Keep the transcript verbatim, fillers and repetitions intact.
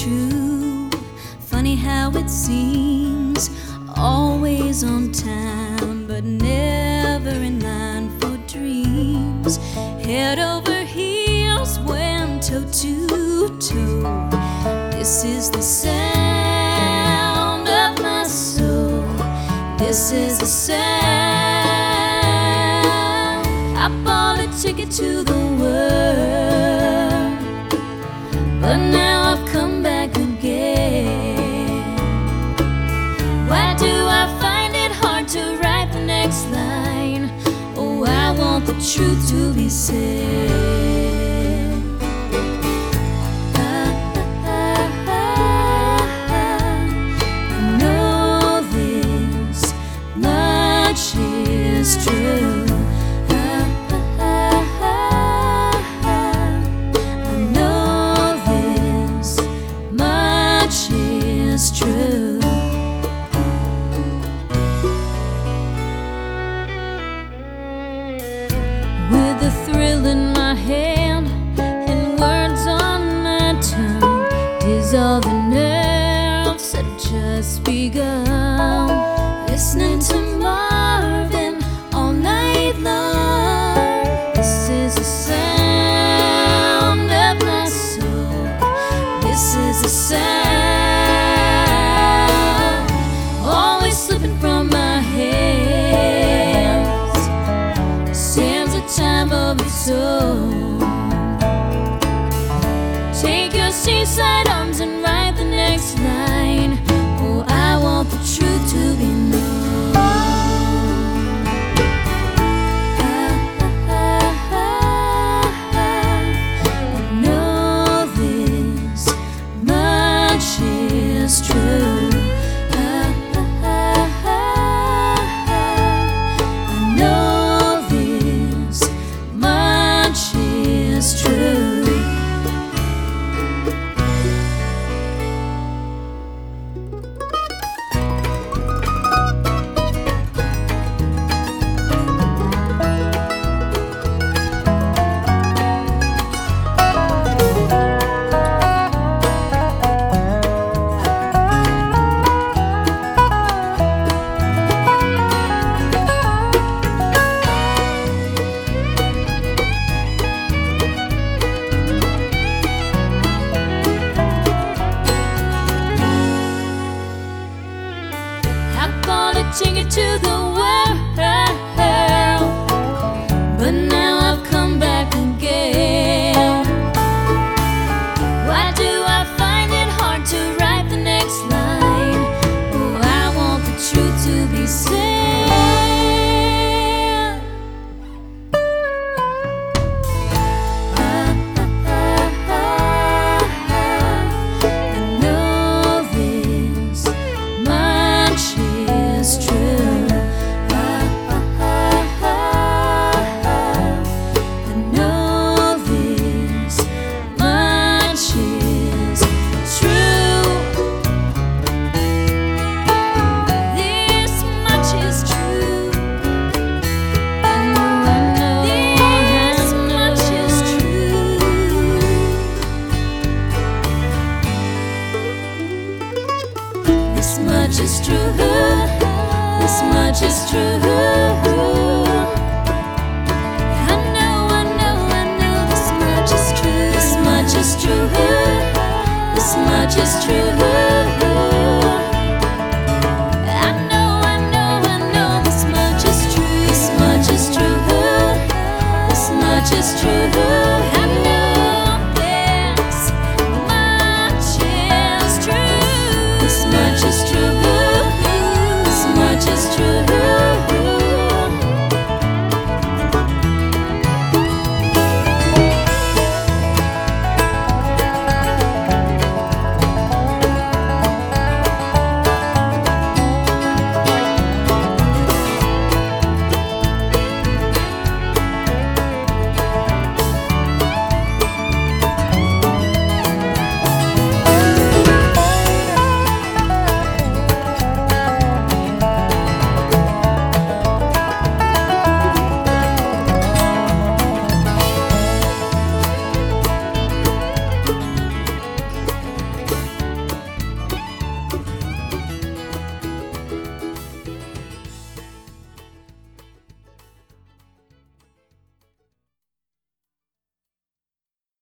true. Funny how it seems always on time, but never in line for dreams. Head over heels, went toe to toe. This is the sound of my soul. This is the sound. I bought a ticket to the world, but now I've come back again. Why do I find it hard to write the next line? Oh, I want the truth to be said. Is true. I know this much is true. With a thrill in my hand and words on my tongue, dissolve the nerves that have just begun. Listening to